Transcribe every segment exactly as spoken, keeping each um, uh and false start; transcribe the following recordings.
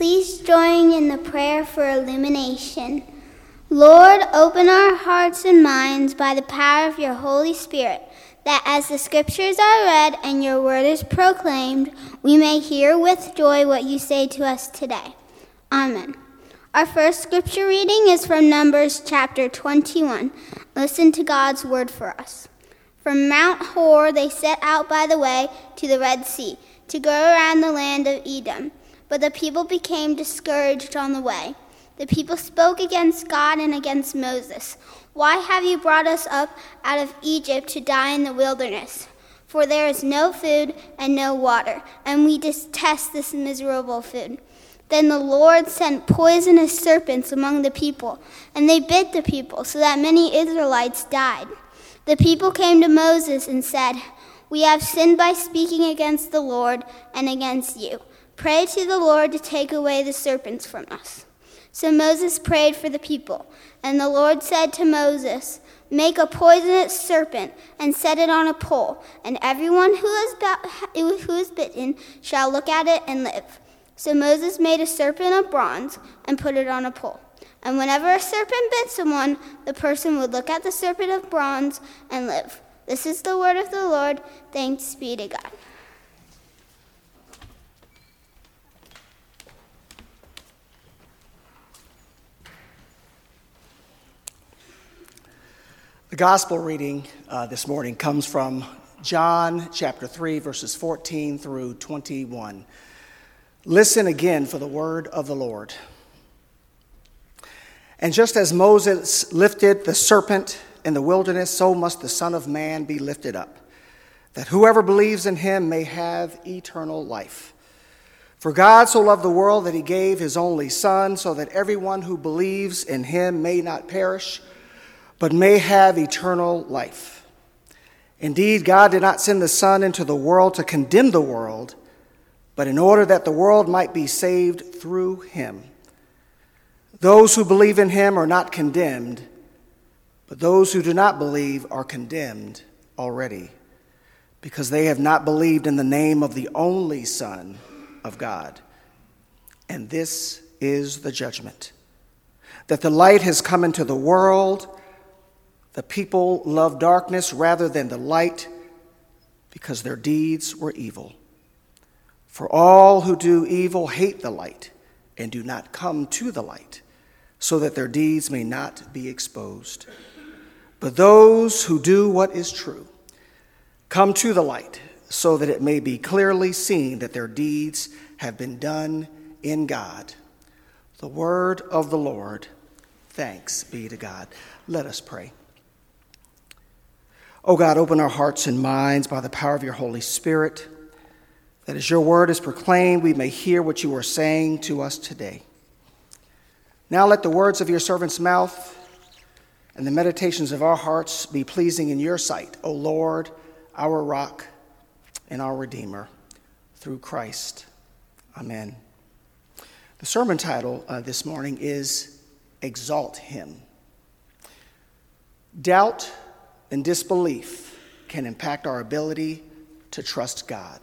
Please join in the prayer for illumination. Lord, open our hearts and minds by the power of your Holy Spirit, that as the scriptures are read and your word is proclaimed, we may hear with joy what you say to us today. Amen. Our first scripture reading is from Numbers chapter twenty-one. Listen to God's word for us. From Mount Hor they set out by the way to the Red Sea, to go around the land of Edom. But the people became discouraged on the way. The people spoke against God and against Moses. Why have you brought us up out of Egypt to die in the wilderness? For there is no food and no water, and we detest this miserable food. Then the Lord sent poisonous serpents among the people, and they bit the people, so that many Israelites died. The people came to Moses and said, "We have sinned by speaking against the Lord and against you. Pray to the Lord to take away the serpents from us." So Moses prayed for the people, and the Lord said to Moses, "Make a poisonous serpent and set it on a pole, and everyone who is, who is bitten shall look at it and live." So Moses made a serpent of bronze and put it on a pole. And whenever a serpent bit someone, the person would look at the serpent of bronze and live. This is the word of the Lord. Thanks be to God. The gospel reading uh, this morning comes from John chapter three, verses fourteen through twenty-one. Listen again for the word of the Lord. And just as Moses lifted the serpent in the wilderness, so must the Son of Man be lifted up, that whoever believes in him may have eternal life. For God so loved the world that he gave his only Son, so that everyone who believes in him may not perish, but may have eternal life. Indeed, God did not send the Son into the world to condemn the world, but in order that the world might be saved through him. Those who believe in him are not condemned, but those who do not believe are condemned already, because they have not believed in the name of the only Son of God. And this is the judgment, that the light has come into the world. The people love darkness rather than the light, because their deeds were evil. For all who do evil hate the light and do not come to the light, so that their deeds may not be exposed. But those who do what is true come to the light, so that it may be clearly seen that their deeds have been done in God. The word of the Lord. Thanks be to God. Let us pray. Oh God, open our hearts and minds by the power of your Holy Spirit, that as your word is proclaimed, we may hear what you are saying to us today. Now let the words of your servant's mouth and the meditations of our hearts be pleasing in your sight, O Lord, our rock and our Redeemer, through Christ. Amen. The sermon title uh, this morning is Exalt Him. Doubt and disbelief can impact our ability to trust God.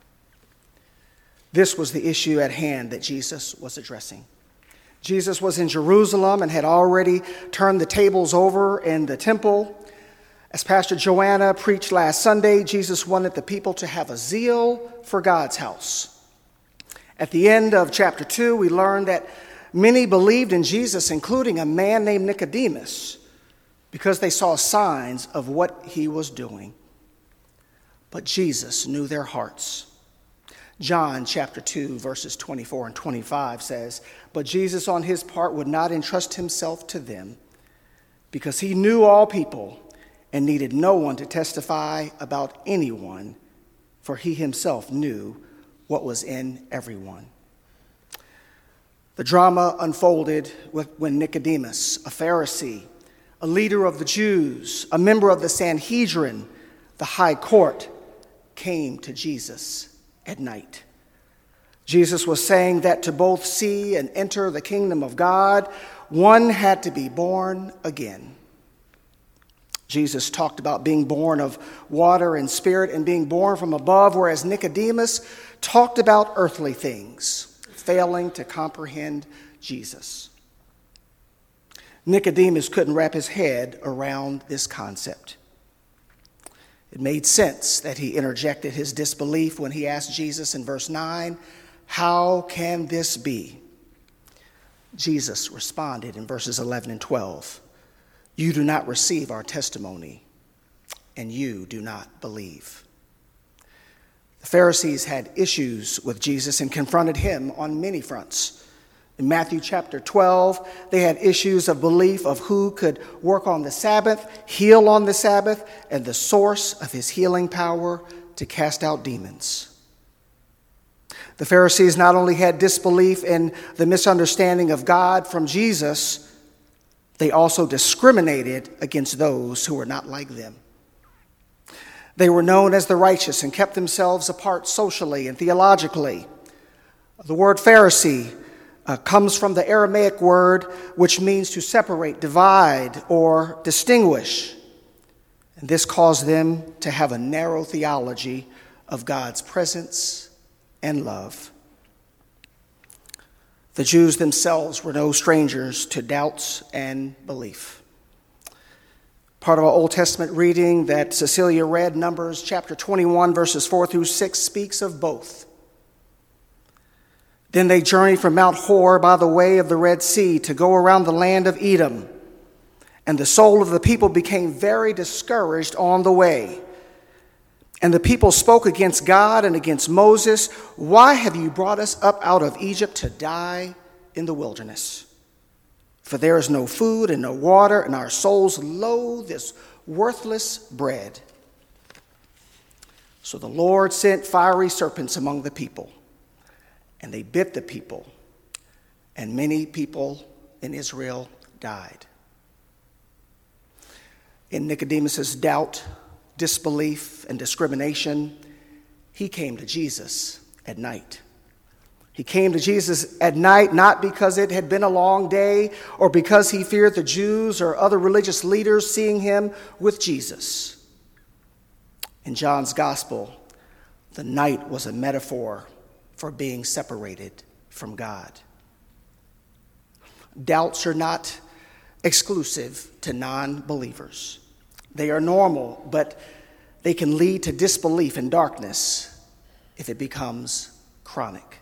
This was the issue at hand that Jesus was addressing. Jesus was in Jerusalem and had already turned the tables over in the temple. As Pastor Joanna preached last Sunday, Jesus wanted the people to have a zeal for God's house. At the end of chapter two, we learned that many believed in Jesus, including a man named Nicodemus, because they saw signs of what he was doing. But Jesus knew their hearts. John chapter two, verses twenty-four and twenty-five says, "But Jesus on his part would not entrust himself to them, because he knew all people and needed no one to testify about anyone, for he himself knew what was in everyone." The drama unfolded when Nicodemus, a Pharisee, a leader of the Jews, a member of the Sanhedrin, the high court, came to Jesus at night. Jesus was saying that to both see and enter the kingdom of God, one had to be born again. Jesus talked about being born of water and spirit and being born from above, whereas Nicodemus talked about earthly things, failing to comprehend Jesus. Nicodemus couldn't wrap his head around this concept. It made sense that he interjected his disbelief when he asked Jesus in verse nine, "How can this be?" Jesus responded in verses eleven and twelve, "You do not receive our testimony, and you do not believe." The Pharisees had issues with Jesus and confronted him on many fronts. In Matthew chapter twelve, they had issues of belief of who could work on the Sabbath, heal on the Sabbath, and the source of his healing power to cast out demons. The Pharisees not only had disbelief in the misunderstanding of God from Jesus, they also discriminated against those who were not like them. They were known as the righteous and kept themselves apart socially and theologically. The word Pharisee uh, comes from the Aramaic word which means to separate, divide, or distinguish. And this caused them to have a narrow theology of God's presence and love. The Jews themselves were no strangers to doubts and belief. Part of our Old Testament reading that Cecilia read, Numbers chapter twenty-one, verses four through six, speaks of both. Then they journeyed from Mount Hor by the way of the Red Sea to go around the land of Edom. And the soul of the people became very discouraged on the way. And the people spoke against God and against Moses. "Why have you brought us up out of Egypt to die in the wilderness? For there is no food and no water, and our souls loathe this worthless bread." So the Lord sent fiery serpents among the people, and they bit the people, and many people in Israel died. In Nicodemus's doubt, disbelief, and discrimination, he came to Jesus at night. He came to Jesus at night not because it had been a long day or because he feared the Jews or other religious leaders seeing him with Jesus. In John's gospel, the night was a metaphor for being separated from God. Doubts are not exclusive to non-believers. They are normal, but they can lead to disbelief and darkness if it becomes chronic.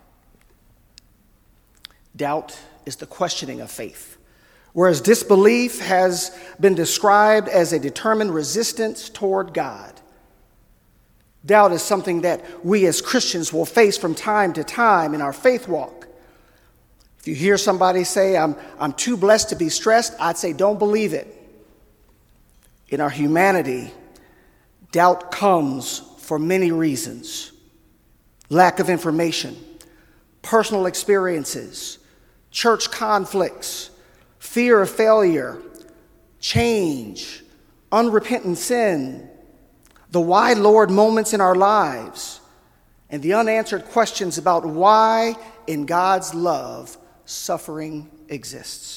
Doubt is the questioning of faith, whereas disbelief has been described as a determined resistance toward God. Doubt is something that we as Christians will face from time to time in our faith walk. If you hear somebody say, I'm, I'm too blessed to be stressed, I'd say, don't believe it. In our humanity, doubt comes for many reasons. Lack of information, personal experiences, church conflicts, fear of failure, change, unrepentant sin, the why Lord moments in our lives, and the unanswered questions about why in God's love suffering exists.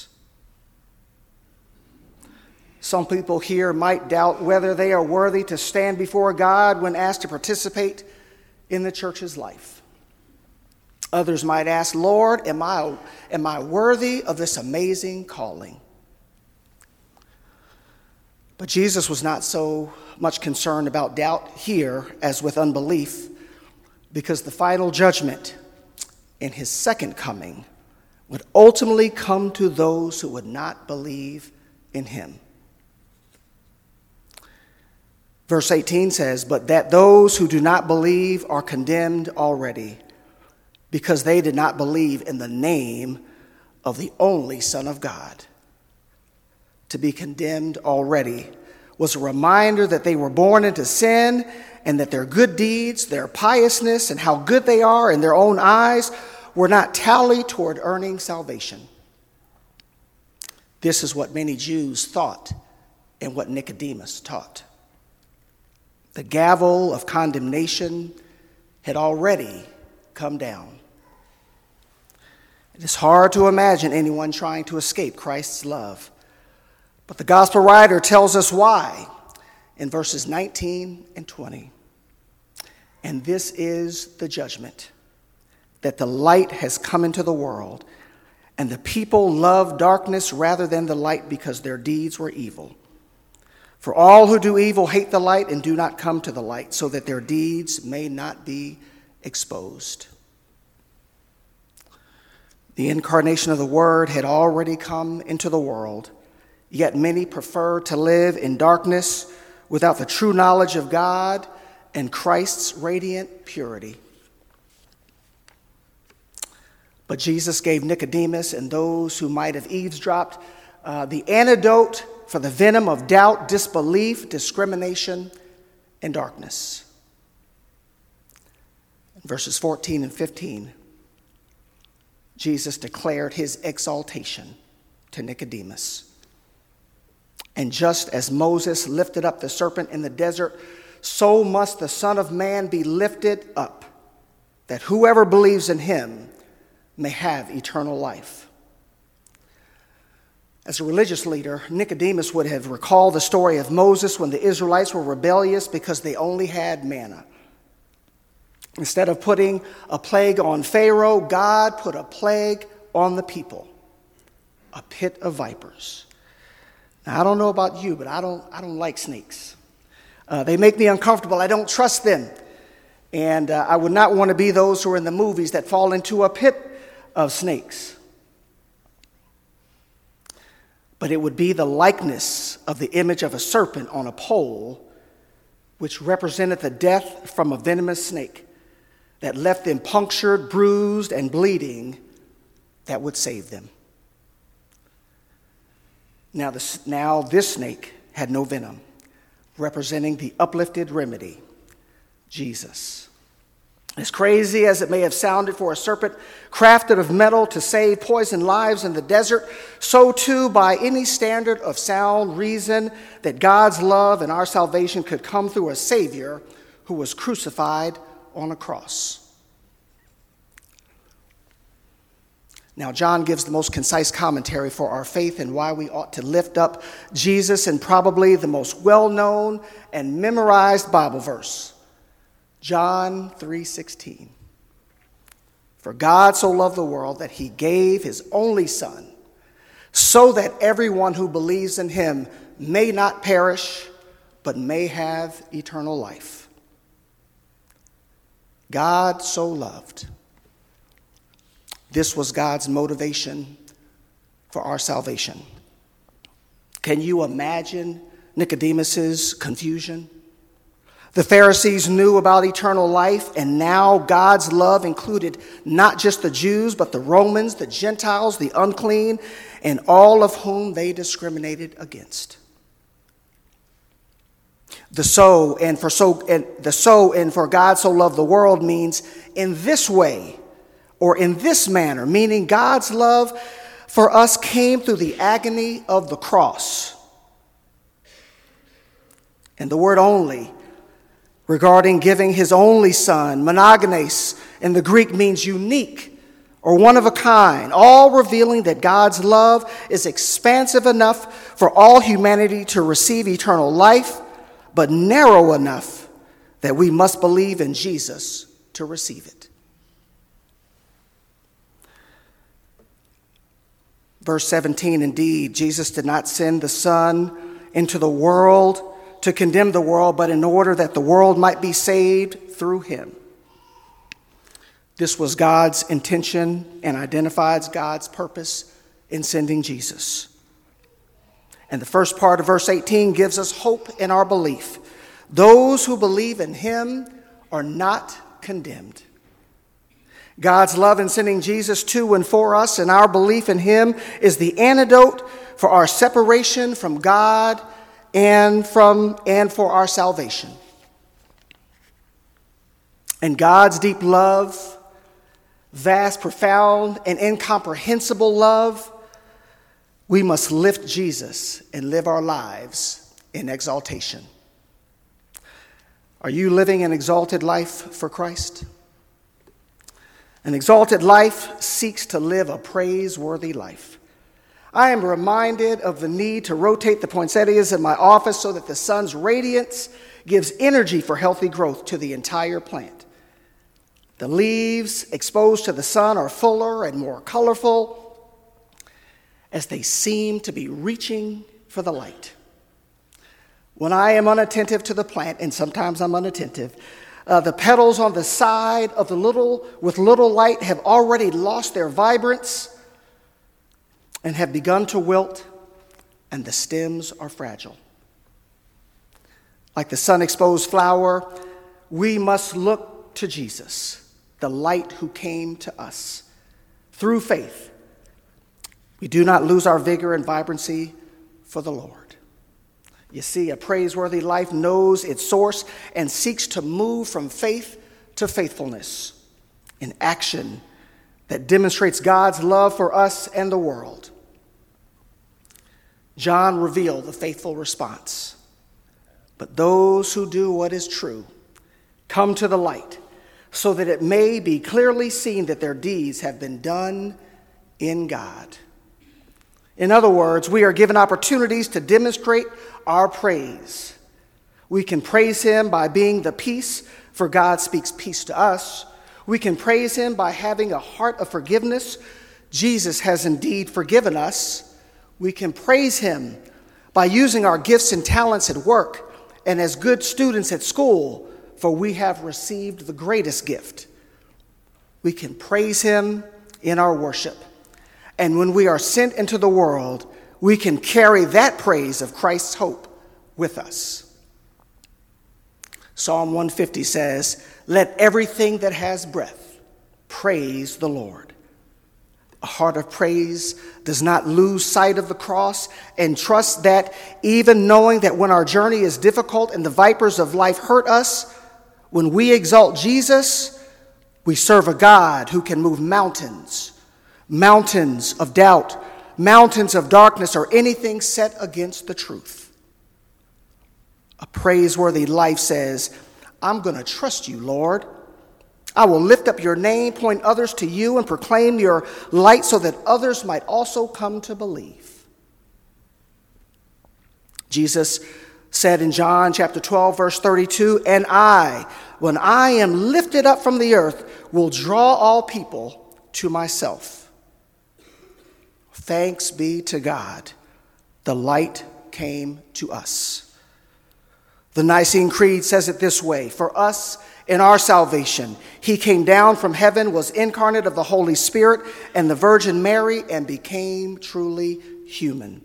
Some people here might doubt whether they are worthy to stand before God when asked to participate in the church's life. Others might ask, Lord, am I, am I worthy of this amazing calling? But Jesus was not so much concerned about doubt here as with unbelief, because the final judgment in his second coming would ultimately come to those who would not believe in him. Verse eighteen says, "But that those who do not believe are condemned already, because they did not believe in the name of the only Son of God." To be condemned already was a reminder that they were born into sin and that their good deeds, their piousness, and how good they are in their own eyes were not tallied toward earning salvation. This is what many Jews thought and what Nicodemus taught. The gavel of condemnation had already come down. It is hard to imagine anyone trying to escape Christ's love. But the gospel writer tells us why in verses nineteen and twenty. "And this is the judgment, that the light has come into the world, and the people love darkness rather than the light because their deeds were evil. For all who do evil hate the light and do not come to the light, so that their deeds may not be exposed. The incarnation of the Word had already come into the world, yet many prefer to live in darkness without the true knowledge of God and Christ's radiant purity. But Jesus gave Nicodemus and those who might have eavesdropped uh, the antidote for the venom of doubt, disbelief, discrimination, and darkness. In verses fourteen and fifteen, Jesus declared his exaltation to Nicodemus. And just as Moses lifted up the serpent in the desert, so must the Son of Man be lifted up, that whoever believes in him may have eternal life. As a religious leader, Nicodemus would have recalled the story of Moses when the Israelites were rebellious because they only had manna. Instead of putting a plague on Pharaoh, God put a plague on the people, a pit of vipers. Now, I don't know about you, but I don't, I don't like snakes. Uh, they make me uncomfortable. I don't trust them. And uh, I would not want to be those who are in the movies that fall into a pit of snakes. But it would be the likeness of the image of a serpent on a pole, which represented the death from a venomous snake that left them punctured, bruised, and bleeding, that would save them. Now this, now this snake had no venom, representing the uplifted remedy, Jesus. As crazy as it may have sounded for a serpent crafted of metal to save poisoned lives in the desert, so too, by any standard of sound reason, that God's love and our salvation could come through a Savior who was crucified on a cross. Now, John gives the most concise commentary for our faith and why we ought to lift up Jesus in probably the most well-known and memorized Bible verse. John three sixteen. For God so loved the world that he gave his only Son, so that everyone who believes in him may not perish, but may have eternal life. God so loved. This was God's motivation for our salvation. Can you imagine Nicodemus's confusion? The Pharisees knew about eternal life, and now God's love included not just the Jews, but the Romans, the Gentiles, the unclean, and all of whom they discriminated against. The so and for so and the so and for God so loved the world means in this way or in this manner, meaning God's love for us came through the agony of the cross. And the word only regarding giving his only Son, monogenes in the Greek, means unique or one of a kind, all revealing that God's love is expansive enough for all humanity to receive eternal life, but narrow enough that we must believe in Jesus to receive it. Verse seventeen, indeed, Jesus did not send the Son into the world to condemn the world, but in order that the world might be saved through him. This was God's intention and identifies God's purpose in sending Jesus. And the first part of verse eighteen gives us hope in our belief. Those who believe in him are not condemned. God's love in sending Jesus to and for us, and our belief in him is the antidote for our separation from God and from and for our salvation. And God's deep love, vast, profound, and incomprehensible love, we must lift Jesus and live our lives in exaltation. Are you living an exalted life for Christ? An exalted life seeks to live a praiseworthy life. I am reminded of the need to rotate the poinsettias in my office so that the sun's radiance gives energy for healthy growth to the entire plant. The leaves exposed to the sun are fuller and more colorful as they seem to be reaching for the light. When I am unattentive to the plant, and sometimes I'm unattentive, uh, the petals on the side of the little with little light have already lost their vibrance and have begun to wilt, and the stems are fragile. Like the sun-exposed flower, we must look to Jesus, the light who came to us. Through faith, we do not lose our vigor and vibrancy for the Lord. You see, a praiseworthy life knows its source and seeks to move from faith to faithfulness in action that demonstrates God's love for us and the world. John revealed the faithful response. But those who do what is true come to the light so that it may be clearly seen that their deeds have been done in God. In other words, we are given opportunities to demonstrate our praise. We can praise him by being the peace, for God speaks peace to us. We can praise him by having a heart of forgiveness. Jesus has indeed forgiven us. We can praise him by using our gifts and talents at work and as good students at school, for we have received the greatest gift. We can praise him in our worship. And when we are sent into the world, we can carry that praise of Christ's hope with us. Psalm one fifty says, "Let everything that has breath praise the Lord." A heart of praise does not lose sight of the cross and trust that even knowing that when our journey is difficult and the vipers of life hurt us, when we exalt Jesus, we serve a God who can move mountains. Mountains of doubt, mountains of darkness, or anything set against the truth. A praiseworthy life says, "I'm going to trust you, Lord. I will lift up your name, point others to you, and proclaim your light so that others might also come to believe." Jesus said in John chapter twelve, verse thirty-two, "And I, when I am lifted up from the earth, will draw all people to myself." Thanks be to God, the light came to us. The Nicene Creed says it this way: "For us in our salvation, he came down from heaven, was incarnate of the Holy Spirit and the Virgin Mary, and became truly human."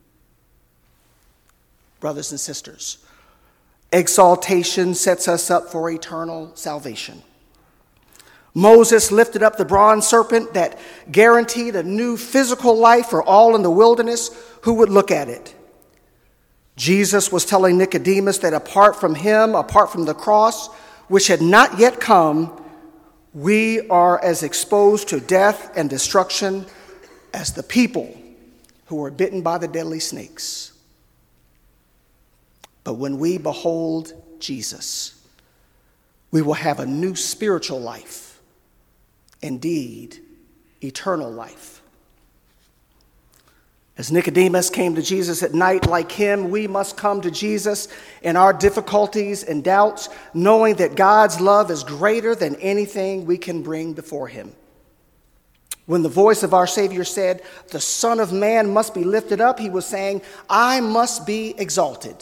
Brothers and sisters, exaltation sets us up for eternal salvation. Moses lifted up the bronze serpent that guaranteed a new physical life for all in the wilderness who would look at it. Jesus was telling Nicodemus that apart from him, apart from the cross, which had not yet come, we are as exposed to death and destruction as the people who were bitten by the deadly snakes. But when we behold Jesus, we will have a new spiritual life. Indeed, eternal life. As Nicodemus came to Jesus at night, like him, we must come to Jesus in our difficulties and doubts, knowing that God's love is greater than anything we can bring before him. When the voice of our Savior said, "The Son of Man must be lifted up," he was saying, "I must be exalted."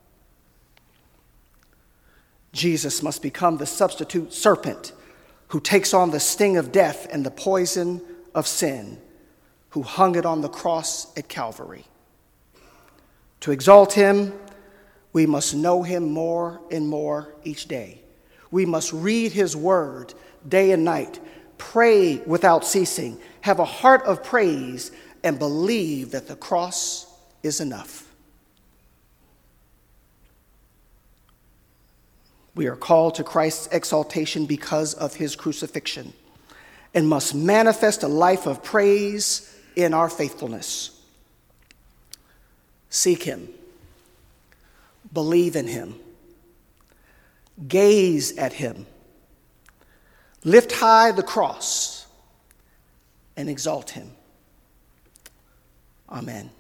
Jesus must become the substitute serpent who takes on the sting of death and the poison of sin, who hung it on the cross at Calvary. To exalt him, we must know him more and more each day. We must read his word day and night, pray without ceasing, have a heart of praise, and believe that the cross is enough. We are called to Christ's exaltation because of his crucifixion and must manifest a life of praise in our faithfulness. Seek him. Believe in him. Gaze at him. Lift high the cross and exalt him. Amen.